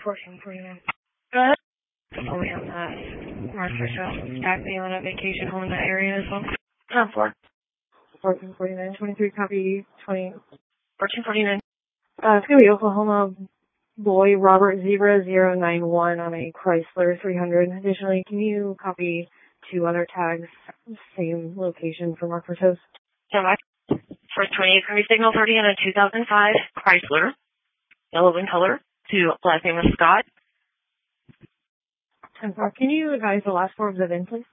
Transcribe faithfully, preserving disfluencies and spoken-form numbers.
fourteen forty-nine. Go ahead. Only on that. March first, back being on a vacation home in that area as well. ten four. fourteen forty-nine, twenty-three, copy, twenty. fourteen forty-nine. Uh, it's going to be Oklahoma Boy Robert Zebra zero nine one on a Chrysler three hundred. Additionally, can you copy two other tags, same location for Mark Vertos? So much. First twenty-eight, going to be signal thirty on a two thousand five Chrysler, yellow in color, to last name is Scott. ten four. Can you advise the last four of the V I N, please?